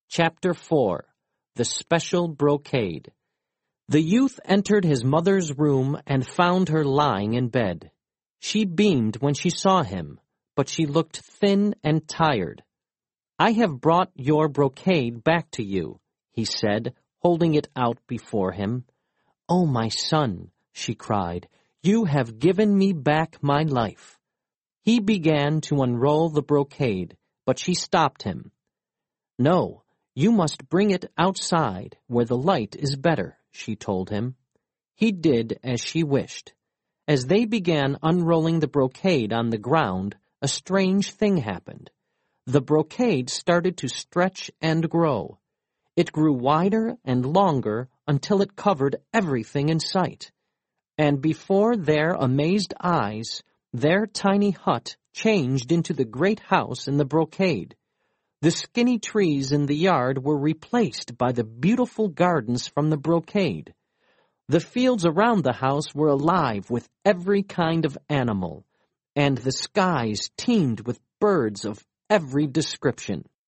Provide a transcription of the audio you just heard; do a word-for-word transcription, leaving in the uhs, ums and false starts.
Chapter four. The Special Brocade. The youth entered his mother's room and found her lying in bed. She beamed when she saw him, but she looked thin and tired. "I have brought your brocade back to you," he said, holding it out before him. "Oh, my son," she cried, "you have given me back my life." He began to unroll the brocade, but she stopped him. "No, you must bring it outside, where the light is better," she told him. He did as she wished. As they began unrolling the brocade on the ground, a strange thing happened. The brocade started to stretch and grow. It grew wider and longer until it covered everything in sight. And before their amazed eyes, their tiny hut changed into the great house in the brocade. The skinny trees in the yard were replaced by the beautiful gardens from the brocade. The fields around the house were alive with every kind of animal, and the skies teemed with birds of every description.